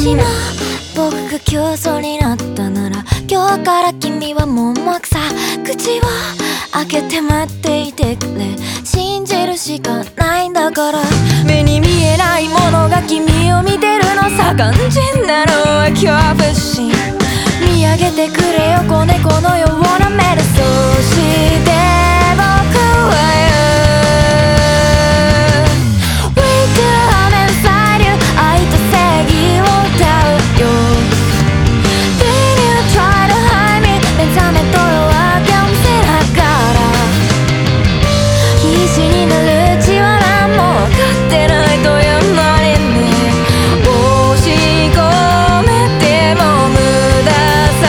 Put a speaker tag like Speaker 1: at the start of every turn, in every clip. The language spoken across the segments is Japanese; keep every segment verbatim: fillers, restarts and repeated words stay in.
Speaker 1: しも僕が競争になったなら、今日から君はもうもくさ。口を開けて待っていてくれ、信じるしかないんだから。目に見えないものが君を見てるのさ。肝心なのは恐怖心。見上げてくれよ子猫のような目で。そうして僕は言う We do have inside you 愛と正義を歌うよ。 Then you try to hide me 目覚めと夜明けを見せながら。必死になるうちは何も分かってないというのにね。押し込めても無駄さ。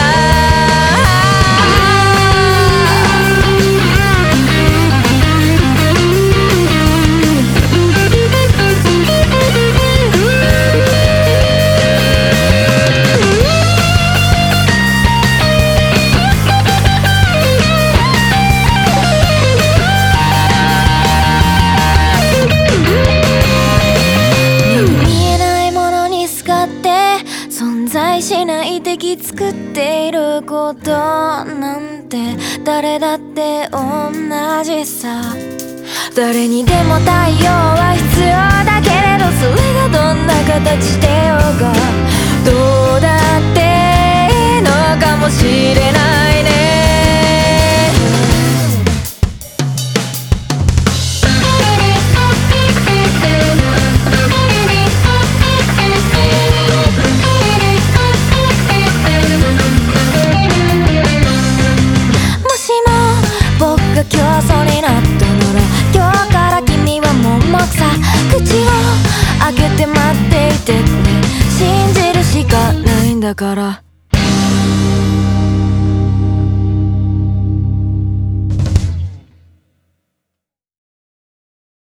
Speaker 1: 存在しない敵作っていることなんて誰だって同じさ。誰にでも太陽は必要だけれど、それがどんな形でようがどうだっていいのかもしれないね。競争になったなら、今日から君はもうもくさ。口を開けて待っていてくれ、信じるしかないんだから。